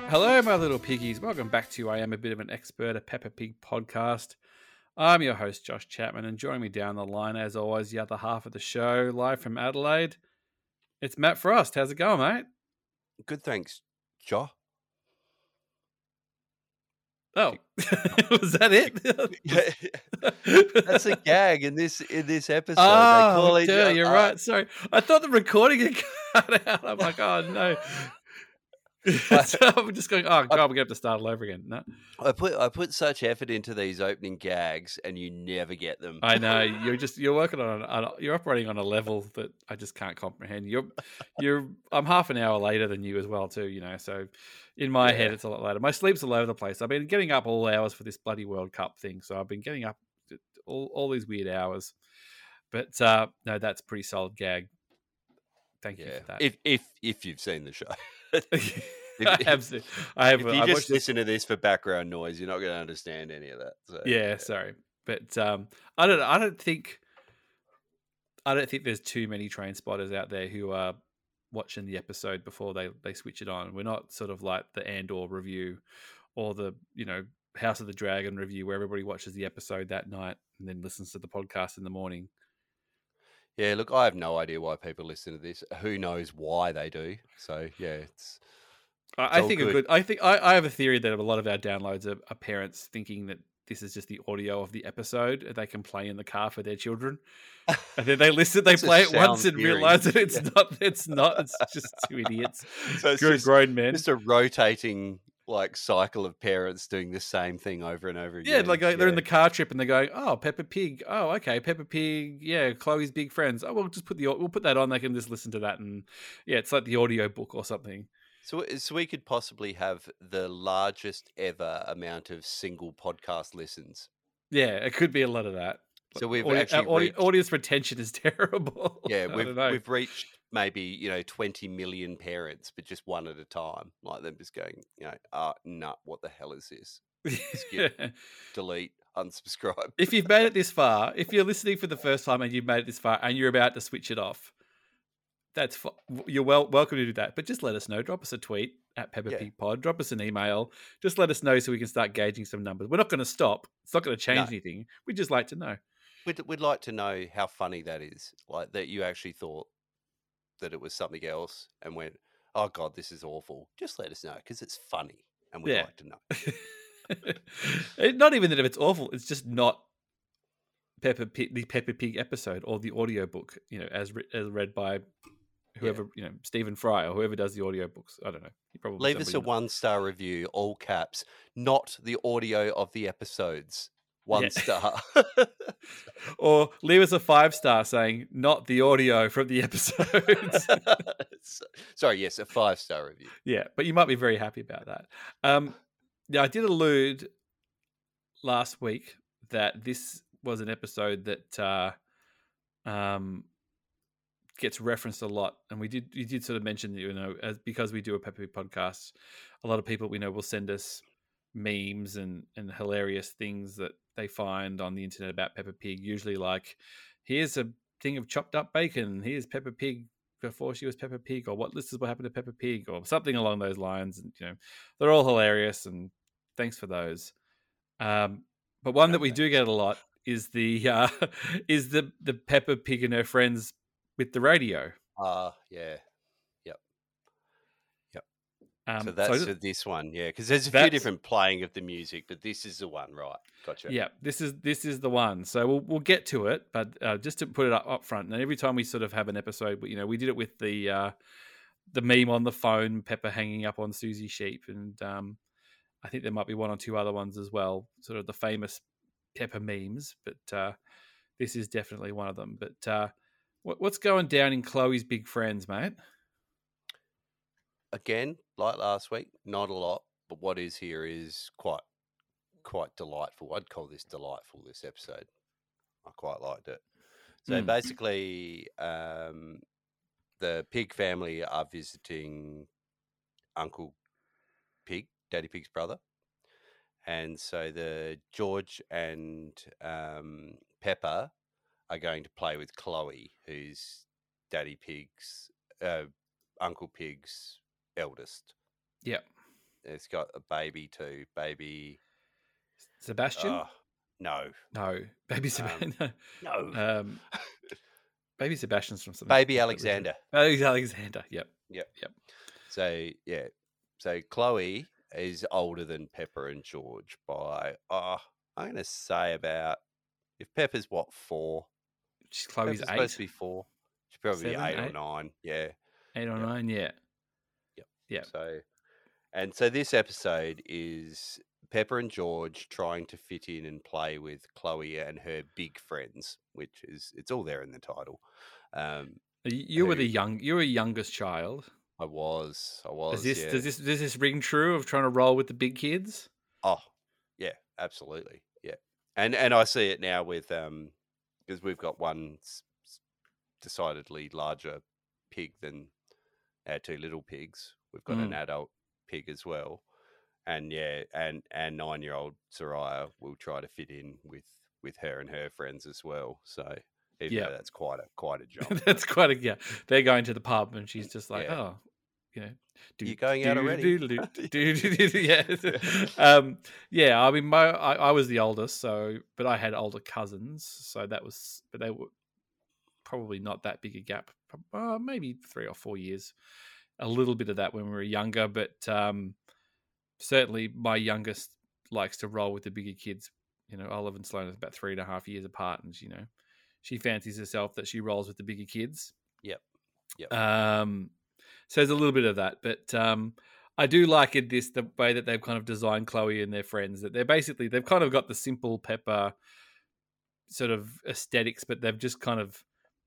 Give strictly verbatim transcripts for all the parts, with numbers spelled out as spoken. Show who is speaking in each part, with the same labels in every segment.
Speaker 1: Hello, my little piggies. Welcome back to I Am a Bit of an Expert, a Peppa Pig podcast. I'm your host, Josh Chapman, and joining me down the line, as always, the other half of the show, live from Adelaide, it's Matt Frost. How's it going, mate?
Speaker 2: Good, thanks, Josh.
Speaker 1: Oh, was that it?
Speaker 2: That's a gag in this in this episode.
Speaker 1: Oh,
Speaker 2: they call each
Speaker 1: duh,
Speaker 2: other.
Speaker 1: you're
Speaker 2: uh,
Speaker 1: right. Sorry. I thought the recording had cut out. I'm like, oh, no. So I'm just going, oh, God, we're going to have to start all over again. No.
Speaker 2: I put I put such effort into these opening gags, and you never get them.
Speaker 1: I know you're just you're working on, on you're operating on a level that I just can't comprehend. You're you're I'm half an hour later than you as well too, you know. So in my
Speaker 2: Yeah.
Speaker 1: head it's a lot later. My sleep's all over the place. I've been getting up all hours for this bloody World Cup thing, so I've been getting up all, all these weird hours. But uh, no, that's a pretty solid gag. Thank you
Speaker 2: Yeah.
Speaker 1: for that.
Speaker 2: If if if you've seen the show.
Speaker 1: I have, I have.
Speaker 2: If you
Speaker 1: I
Speaker 2: just
Speaker 1: watched
Speaker 2: listen to this for background noise, you're not going to understand any of that. So,
Speaker 1: yeah, sorry, but um, I don't. I don't think. I don't think there's too many train spotters out there who are watching the episode before they, they switch it on. We're not sort of like the Andor review or the, you know, House of the Dragon review where everybody watches the episode that night and then listens to the podcast in the morning.
Speaker 2: Yeah, look, I have no idea why people listen to this. Who knows why they do? So yeah, it's.
Speaker 1: I, I
Speaker 2: all
Speaker 1: think a
Speaker 2: good.
Speaker 1: good. I think I, I have a theory that a lot of our downloads are, are parents thinking that this is just the audio of the episode and they can play in the car for their children. And then they listen, they
Speaker 2: That's a
Speaker 1: play it once
Speaker 2: sound
Speaker 1: and
Speaker 2: theory.
Speaker 1: realize that it's not. It's not. It's just two idiots,
Speaker 2: So it's
Speaker 1: good
Speaker 2: just,
Speaker 1: grown men.
Speaker 2: just a rotating like cycle of parents doing the same thing over and over
Speaker 1: Yeah,
Speaker 2: again.
Speaker 1: like uh, they're in
Speaker 2: Yeah.
Speaker 1: the car trip and they're going, "Oh, Peppa Pig. Oh, okay, Peppa Pig. Yeah, Chloe's big friends. Oh, we'll just put the we'll put that on. They can just listen to that, and yeah, it's like the audio book or something."
Speaker 2: So, so we could possibly have the largest ever amount of single podcast listens.
Speaker 1: Yeah, it could be a lot of that.
Speaker 2: So we've
Speaker 1: Audi-
Speaker 2: actually
Speaker 1: our audi-
Speaker 2: reached,
Speaker 1: audience retention is terrible.
Speaker 2: yeah,
Speaker 1: I
Speaker 2: we've
Speaker 1: don't know.
Speaker 2: we've reached maybe you know twenty million parents, but just one at a time, like them just going, you know, ah, nah, what the hell is this? Skip, delete, unsubscribe.
Speaker 1: If you've made it this far, if you're listening for the first time and you've made it this far and you're about to switch it off, that's fu- you're well welcome to do that. But just let us know. Drop us a tweet at Peppa
Speaker 2: Yeah.
Speaker 1: Pig Pod. Drop us an email. Just let us know so we can start gauging some numbers. We're not going to stop. It's not going to change
Speaker 2: No.
Speaker 1: anything. We'd just like to know.
Speaker 2: We'd, we'd like to know how funny that is, like that you actually thought that it was something else and went, oh God, this is awful. Just let us know because it's funny and we'd
Speaker 1: Yeah.
Speaker 2: like to know.
Speaker 1: It- not even that if it's awful, it's just not Peppa Pig, the Peppa Pig episode or the audiobook, you know, as, re- as read by whoever, you know, Stephen Fry or whoever does the audiobooks. I don't know. He probably
Speaker 2: Leave us a
Speaker 1: somebody-
Speaker 2: one star review, all caps, not the audio of the episodes. One
Speaker 1: Yeah.
Speaker 2: star.
Speaker 1: Or leave us a five star saying not the audio from the episodes.
Speaker 2: So- Sorry, yes, a five star review.
Speaker 1: Yeah, but you might be very happy about that. Um, yeah, I did allude last week that this was an episode that uh, um, gets referenced a lot, and we did you did sort of mention that, you know, as because we do a Peppa Pig podcast, a lot of people we know will send us memes and and hilarious things that they find on the internet about Peppa Pig. Usually, like, here's a thing of chopped up bacon. Here's Peppa Pig before she was Peppa Pig, or what this is what happened to Peppa Pig, or something along those lines. And you know, they're all hilarious, and thanks for those. Um, but one
Speaker 2: No,
Speaker 1: that we do get a lot is the uh, is the the Peppa Pig and her friends with the radio.
Speaker 2: Ah, uh, yeah.
Speaker 1: Um,
Speaker 2: So that's
Speaker 1: so
Speaker 2: for this one, yeah, because there's a few
Speaker 1: That's-
Speaker 2: different playing of the music, but this is the one, right? Gotcha.
Speaker 1: yeah, this is this is the one. So we'll we'll get to it, but uh, just to put it up, up front, and every time we sort of have an episode, you know, we did it with the uh, the meme on the phone, Pepper hanging up on Susie Sheep, and um, I think there might be one or two other ones as well, sort of the famous Pepper memes. But uh, this is definitely one of them. But uh, what, what's going down in Chloe's Big Friends, mate?
Speaker 2: Again, like last week, not a lot, but what is here is quite quite delightful. I'd call this delightful, this episode. I quite liked it. So
Speaker 1: Mm.
Speaker 2: basically, um, the Pig family are visiting Uncle Pig, Daddy Pig's brother. And so the George and um, Pepper are going to play with Chloe, who's Daddy Pig's, uh, Uncle Pig's eldest.
Speaker 1: Yeah.
Speaker 2: it's got a baby too. Baby.
Speaker 1: Sebastian?
Speaker 2: Oh no,
Speaker 1: No, baby
Speaker 2: um,
Speaker 1: Sebastian.
Speaker 2: no.
Speaker 1: um, baby Sebastian's from something
Speaker 2: Baby
Speaker 1: completely different.
Speaker 2: Alexander.
Speaker 1: Baby Alexander. Yep.
Speaker 2: Yep.
Speaker 1: Yep.
Speaker 2: So yeah, so Chloe is older than Pepper and George by oh, I'm going to say about if Pepper's what four,
Speaker 1: She's Chloe's
Speaker 2: Pepper's supposed to
Speaker 1: eight,
Speaker 2: be four. She's probably
Speaker 1: seven,
Speaker 2: eight or
Speaker 1: eight,
Speaker 2: nine. Yeah.
Speaker 1: eight or
Speaker 2: Yep.
Speaker 1: nine. Yeah.
Speaker 2: Yep.
Speaker 1: Yeah.
Speaker 2: So and so this episode is Pepper and George trying to fit in and play with Chloe and her big friends, which is it's all there in the title. Um,
Speaker 1: You you were
Speaker 2: who
Speaker 1: the young. You were a youngest child.
Speaker 2: I was, I
Speaker 1: Does
Speaker 2: was,
Speaker 1: this
Speaker 2: yeah.
Speaker 1: does this does this ring true of trying to roll with the big kids?
Speaker 2: Oh, yeah, absolutely, yeah. And and I see it now with um because we've got one s- s- decidedly larger pig than our two little pigs. We've got an
Speaker 1: Mm.
Speaker 2: adult pig as well, and yeah, and and nine year old Soraya will try to fit in with with her and her friends as well. So even
Speaker 1: Yeah.
Speaker 2: though that's quite a quite a jump,
Speaker 1: That's quite a yeah. They're going to the pub and she's just like,
Speaker 2: yeah.
Speaker 1: oh, you know, do
Speaker 2: You going out
Speaker 1: do
Speaker 2: already?
Speaker 1: do do do do do yeah. Um, yeah. I mean, my I, I was the oldest, so but I had older cousins, so that was, but they were probably not that big a gap. Uh, maybe three or four years. A little bit of that when we were younger, but um, certainly my youngest likes to roll with the bigger kids. You know, Olive and Sloane are about three and a half years apart, and you know, she fancies herself that she rolls with the bigger kids.
Speaker 2: Yep. Yep.
Speaker 1: Um, so there's a little bit of that, but um, I do like it this the way that they've kind of designed Chloe and their friends. That they're basically they've kind of got the simple Pepper sort of aesthetics, but they've just kind of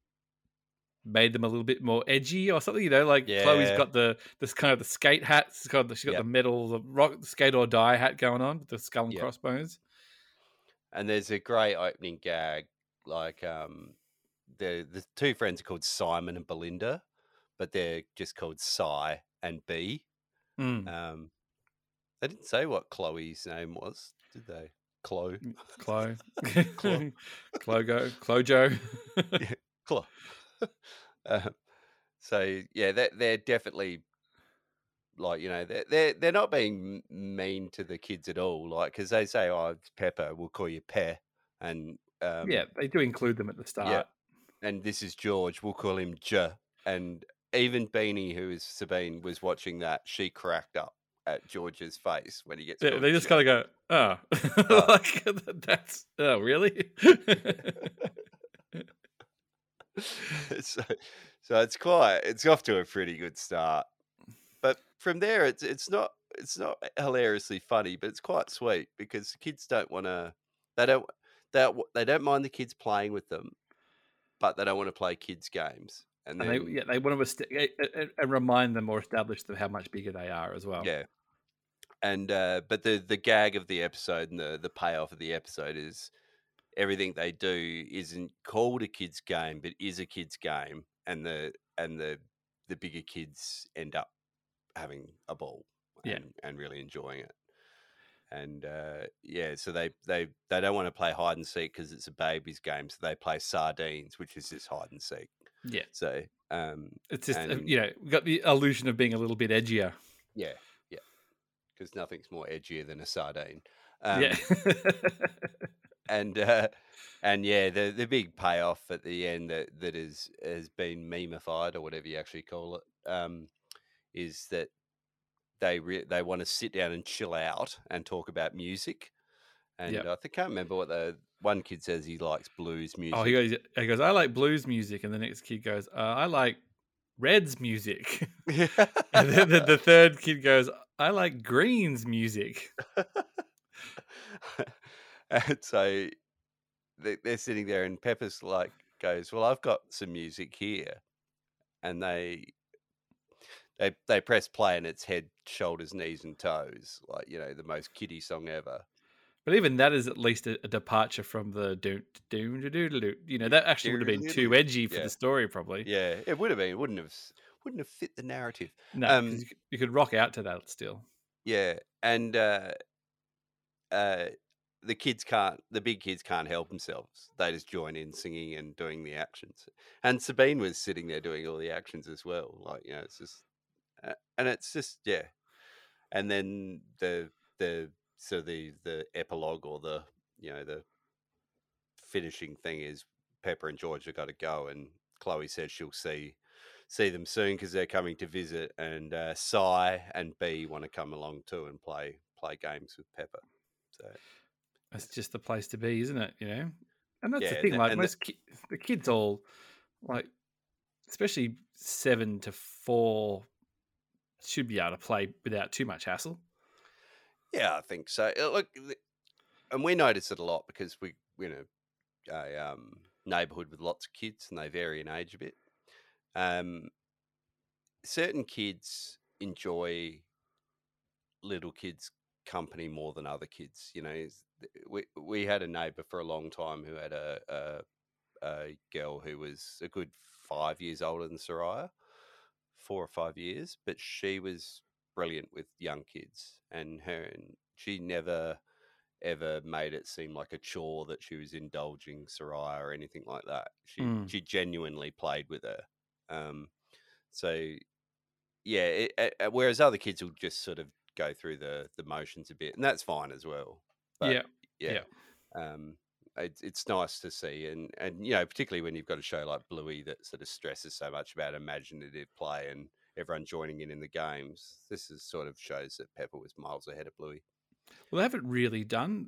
Speaker 1: made them a little bit more edgy or something. You know, like
Speaker 2: Yeah.
Speaker 1: Chloe's got the this kind of the skate hat. She's got the, she's got
Speaker 2: Yep.
Speaker 1: the metal, the rock skate or die hat going on, with the skull and
Speaker 2: Yep.
Speaker 1: crossbones.
Speaker 2: And there's a great opening gag, like um, the the two friends are called Simon and Belinda, but they're just called Si and B.
Speaker 1: Mm.
Speaker 2: Um, they didn't say what Chloe's name was, did they? Chloe.
Speaker 1: Chloe.
Speaker 2: Chloe.
Speaker 1: Clogo. Clojo.
Speaker 2: Yeah, Chloe. um, so yeah, they're, they're definitely like you know they're they're, they're not being m- mean to the kids at all. Like because they say, "Oh, it's Pepper, we'll call you Pe," and um,
Speaker 1: Yeah, they do include them at the
Speaker 2: yeah,
Speaker 1: start.
Speaker 2: and this is George. We'll call him J. And even Beanie, who is Sabine, was watching that. She cracked up at George's face when he gets
Speaker 1: They,
Speaker 2: called
Speaker 1: they just
Speaker 2: J.
Speaker 1: kind of go, oh,
Speaker 2: Oh.
Speaker 1: like that's oh really?
Speaker 2: so, so it's quite. It's off to a pretty good start. But from there, it's it's not it's not hilariously funny, but it's quite sweet because kids don't want to. They don't. They don't, they don't mind the kids playing with them, but they don't want to play kids games. And
Speaker 1: And
Speaker 2: then
Speaker 1: they yeah they want to est- and and remind them or establish them how much bigger they are as well.
Speaker 2: yeah, and uh, but the the gag of the episode and the the payoff of the episode is everything they do isn't called a kids game, but is a kids game, and the and the the bigger kids end up having a ball
Speaker 1: Yeah.
Speaker 2: and, and really enjoying it. And uh, yeah, so they, they they don't want to play hide and seek because it's a baby's game, so they play sardines, which is just hide and seek.
Speaker 1: Yeah.
Speaker 2: So um,
Speaker 1: It's just uh,
Speaker 2: and
Speaker 1: you know we got the illusion of being a little bit edgier.
Speaker 2: yeah, yeah, because nothing's more edgier than a sardine. Um,
Speaker 1: Yeah.
Speaker 2: and uh, and yeah, the the big payoff at the end that that is has been memeified or whatever you actually call it um, is that they re- they want to sit down and chill out and talk about music. And
Speaker 1: Yep.
Speaker 2: I think, can't remember what the one kid says he likes blues music.
Speaker 1: Oh, he goes. He goes. I like blues music, and the next kid goes. Uh, I like Reds music, and then the, the third kid goes. I like Greens music.
Speaker 2: And so they, they're sitting there, and Pepper's like goes, "Well, I've got some music here," and they they they press play, and it's head, shoulders, knees, and toes, like you know the most kiddie song ever.
Speaker 1: But even that is at least a, a departure from the do do do do do. You know that actually would have been too edgy for
Speaker 2: Yeah.
Speaker 1: the story, probably.
Speaker 2: Yeah, it would have been. It wouldn't have wouldn't have fit the narrative.
Speaker 1: No,
Speaker 2: Um,
Speaker 1: because you, could- you could rock out to that still.
Speaker 2: Yeah, and uh, uh, the kids can't. The big kids can't help themselves. They just join in singing and doing the actions. And Sabine was sitting there doing all the actions as well. Like you know, it's just, uh, and it's just yeah, and then the the so the the epilogue or the you know the finishing thing is Pepper and George have got to go, and Chloe says she'll see see them soon because they're coming to visit, and uh, Cy and B want to come along too and play play games with Pepper. So
Speaker 1: It's just the place to be, isn't it? You know, and that's
Speaker 2: yeah,
Speaker 1: the
Speaker 2: and
Speaker 1: thing.
Speaker 2: the,
Speaker 1: Like
Speaker 2: and
Speaker 1: most ki- the kids, all like, especially seven to four, should be able to play without too much hassle.
Speaker 2: yeah, I think so. Uh, Look, th- and we notice it a lot because we we in a, a um, neighborhood with lots of kids, and they vary in age a bit. Um, certain kids enjoy little kids' company more than other kids. You know, is- we we had a neighbor for a long time who had a, a a girl who was a good five years older than Soraya, four or five years, but she was brilliant with young kids, and her and she never ever made it seem like a chore that she was indulging Soraya or anything like that. She
Speaker 1: Mm.
Speaker 2: she genuinely played with her. Um, so yeah, it, uh, whereas other kids will just sort of go through the the motions a bit, and that's fine as well. But
Speaker 1: Yeah,
Speaker 2: yeah,
Speaker 1: yeah.
Speaker 2: um, it's it's nice to see, and and you know, particularly when you've got a show like Bluey that sort of stresses so much about imaginative play and everyone joining in in the games. This is sort of shows that Pepper was miles ahead of Bluey.
Speaker 1: Well, they haven't really done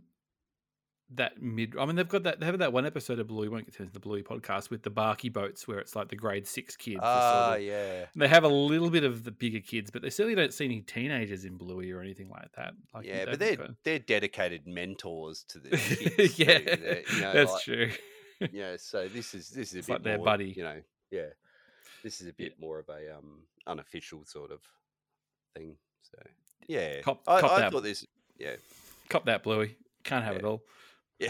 Speaker 1: that mid. I mean, they've got that. They have that one episode of Bluey. We won't get into the Bluey podcast with the Barky boats, where it's like the grade six kids. are sort
Speaker 2: Ah,
Speaker 1: of,
Speaker 2: yeah,
Speaker 1: and they have a little bit of the bigger kids, but they certainly don't see any teenagers in Bluey or anything like that. Like,
Speaker 2: yeah, but
Speaker 1: they've
Speaker 2: they're
Speaker 1: got-
Speaker 2: they're dedicated mentors to the kids.
Speaker 1: yeah,
Speaker 2: too. They're, you know,
Speaker 1: that's
Speaker 2: like,
Speaker 1: true.
Speaker 2: yeah. So this is this is a
Speaker 1: It's
Speaker 2: bit
Speaker 1: like their
Speaker 2: more,
Speaker 1: buddy.
Speaker 2: you know, yeah. This is a
Speaker 1: Yeah.
Speaker 2: bit more of a um unofficial sort of thing. So yeah,
Speaker 1: Cop,
Speaker 2: I,
Speaker 1: cop
Speaker 2: I
Speaker 1: that,
Speaker 2: thought this. Yeah,
Speaker 1: cop that, Bluey. Can't have
Speaker 2: yeah,
Speaker 1: it all.
Speaker 2: yeah.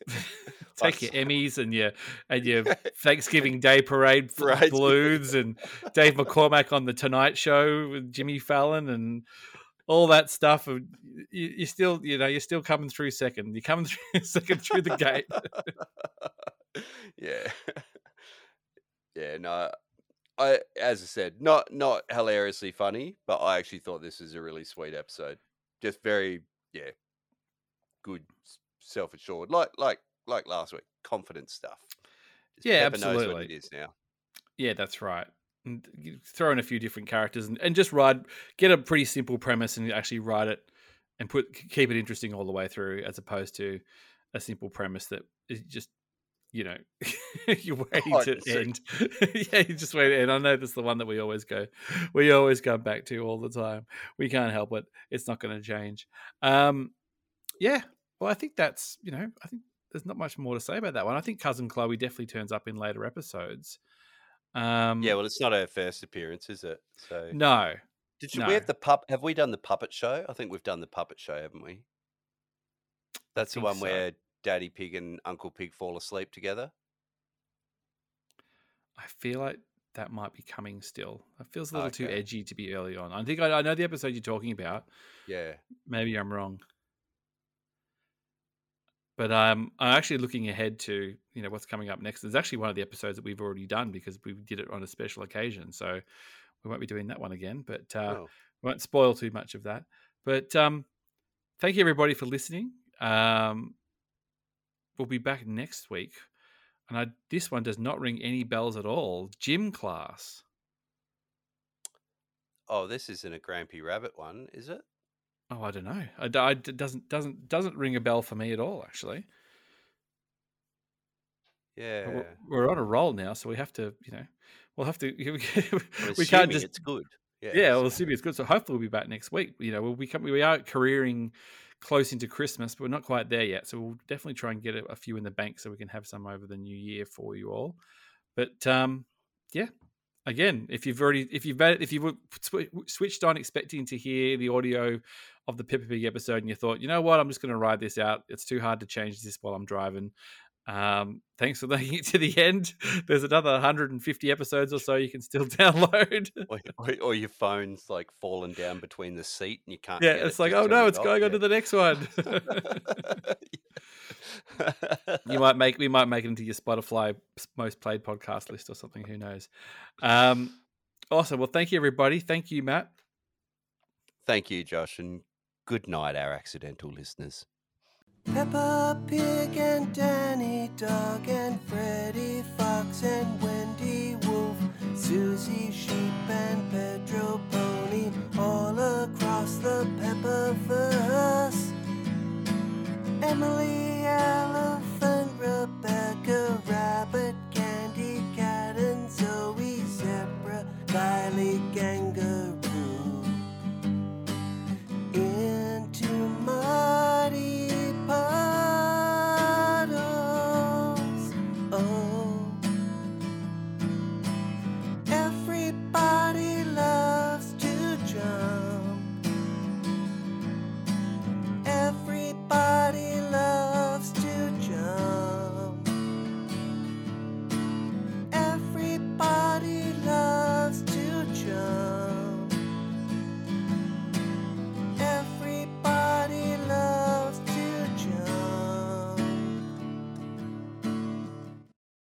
Speaker 1: Take your Emmys and your and your Thanksgiving Day parade f-
Speaker 2: Right.
Speaker 1: balloons and Dave McCormack on the Tonight Show with Jimmy Fallon and all that stuff. You, you're still, you know, you're still coming through second. You're coming through second through the gate.
Speaker 2: yeah, yeah. No, I as I said, not not hilariously funny, but I actually thought this was a really sweet episode. Just very, yeah, good, self assured, like like like last week, confident stuff. Just
Speaker 1: Yeah,
Speaker 2: Pepper knows what
Speaker 1: absolutely.
Speaker 2: it is now.
Speaker 1: Yeah, that's right. And you throw in a few different characters and, and just ride, get a pretty simple premise and actually write it and put keep it interesting all the way through, as opposed to a simple premise that is just, you know, you're waiting
Speaker 2: Oh,
Speaker 1: to
Speaker 2: so-
Speaker 1: end. Yeah, you just wait. And I know that's the one that we always go, we always come back to all the time. We can't help it. It's not going to change. Um, yeah. Well, I think that's, you know, I think there's not much more to say about that one. I think Cousin Chloe definitely turns up in later episodes. Um,
Speaker 2: Yeah, well, it's not our first appearance, is it? So
Speaker 1: no,
Speaker 2: did you,
Speaker 1: no.
Speaker 2: we have the pup? Have we done the puppet show? I think we've done the puppet show, haven't we? That's the
Speaker 1: think
Speaker 2: one
Speaker 1: so.
Speaker 2: where Daddy Pig and Uncle Pig fall asleep together.
Speaker 1: I feel like that might be coming still. It feels a little too
Speaker 2: Okay.
Speaker 1: edgy to be early on. I think I, I know the episode you're talking about.
Speaker 2: Yeah.
Speaker 1: Maybe I'm wrong. But um, I'm actually looking ahead to, you know, what's coming up next. There's actually one of the episodes that we've already done because we did it on a special occasion. So we won't be doing that one again, but uh,
Speaker 2: Oh.
Speaker 1: we won't spoil too much of that. But um, thank you, everybody, for listening. Um, we'll be back next week. And I, this one does not ring any bells at all. Gym class.
Speaker 2: Oh, this isn't a Grampy Rabbit one, is it?
Speaker 1: Oh, I don't know. I, I, it doesn't doesn't doesn't ring a bell for me at all. Actually,
Speaker 2: Yeah.
Speaker 1: But we're, we're on a roll now, so we have to, you know, we'll have to.
Speaker 2: I'm
Speaker 1: we can't
Speaker 2: assuming
Speaker 1: just.
Speaker 2: it's good. Yeah.
Speaker 1: Yeah, well,
Speaker 2: so-
Speaker 1: assuming it's good. So hopefully we'll be back next week. You know, we'll become we are careering close into Christmas, but we're not quite there yet. So we'll definitely try and get a, a few in the bank so we can have some over the new year for you all. But um, yeah. Again, if you've already, if you've if you were sw- switched on expecting to hear the audio of the Peppa Pig episode, and you thought, you know what, I'm just going to ride this out. It's too hard to change this while I'm driving. Um, thanks for making it to the end. There's another one hundred fifty episodes or so you can still download.
Speaker 2: or, or, or your phone's like fallen down between the seat and you can't.
Speaker 1: Yeah,
Speaker 2: get
Speaker 1: it's
Speaker 2: it
Speaker 1: like,
Speaker 2: to
Speaker 1: oh
Speaker 2: turn
Speaker 1: no,
Speaker 2: it
Speaker 1: it's
Speaker 2: off.
Speaker 1: going on
Speaker 2: Yeah.
Speaker 1: to the next one. you might make we might make it into your Spotify most played podcast list or something. Who knows? Um, awesome. Well, thank you, everybody. Thank you, Matt.
Speaker 2: Thank you, Josh, and good night, our accidental listeners.
Speaker 3: Peppa Pig and Danny Dog and Freddy Fox and Wendy Wolf, Susie Sheep and Pedro Pony, all across the Peppaverse. Emily